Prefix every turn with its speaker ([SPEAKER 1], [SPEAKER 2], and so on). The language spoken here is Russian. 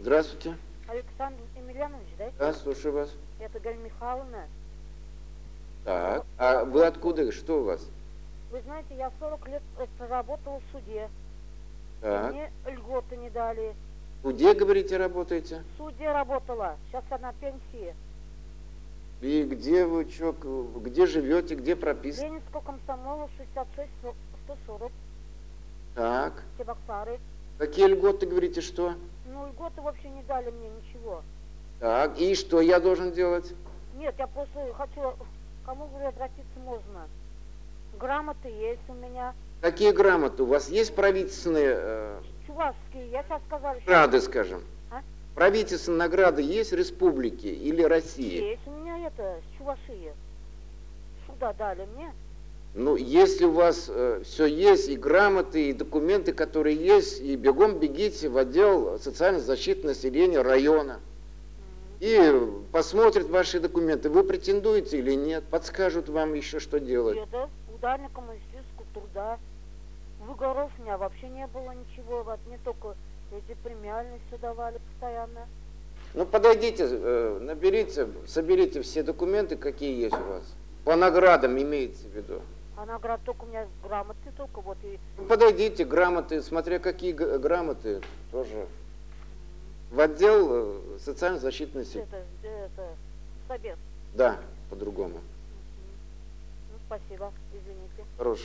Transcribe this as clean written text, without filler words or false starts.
[SPEAKER 1] Здравствуйте.
[SPEAKER 2] Александр Емельянович, да?
[SPEAKER 1] Да, слушаю вас.
[SPEAKER 2] Это Галина Михайловна.
[SPEAKER 1] Так, а вы откуда? Что у вас?
[SPEAKER 2] Вы знаете, я 40 лет проработала в суде. И
[SPEAKER 1] Так.
[SPEAKER 2] мне льготы не дали.
[SPEAKER 1] В суде, говорите, работаете?
[SPEAKER 2] В суде работала. Сейчас я на пенсии.
[SPEAKER 1] И где вы, где живете, где прописаны?
[SPEAKER 2] Ленинского комсомола 66-140.
[SPEAKER 1] Так.
[SPEAKER 2] Чебоксары.
[SPEAKER 1] Какие льготы, говорите, что?
[SPEAKER 2] Ну, льготы вообще не дали мне ничего.
[SPEAKER 1] Так, и что я должен делать?
[SPEAKER 2] Нет, я просто хочу... Кому, говорю, обратиться можно? Грамоты есть у меня.
[SPEAKER 1] Какие грамоты? У вас есть правительственные
[SPEAKER 2] Чувашские, я сейчас сказала.
[SPEAKER 1] награды, скажем?
[SPEAKER 2] А?
[SPEAKER 1] Правительственные награды есть республики или России?
[SPEAKER 2] Есть у меня это, с Чувашии. Сюда дали мне.
[SPEAKER 1] Ну, если у вас все есть, и грамоты, и документы, которые есть, и бегом бегите в отдел социальной защиты населения района. И посмотрят ваши документы, вы претендуете или нет, подскажут вам еще, что делать.
[SPEAKER 2] Это ударник коммунистического труда. Выговоров у меня вообще не было ничего, вот мне только эти премиальные все давали постоянно.
[SPEAKER 1] Ну, подойдите, наберите, соберите все документы, какие есть у вас. По наградам имеется в виду.
[SPEAKER 2] А наград только у меня грамоты только вот и...
[SPEAKER 1] Ну, подойдите, грамоты, смотря какие грамоты, тоже. В отдел социальной защиты населения.
[SPEAKER 2] Это совет.
[SPEAKER 1] Да, по-другому.
[SPEAKER 2] Ну, спасибо, извините.
[SPEAKER 1] Хорошего.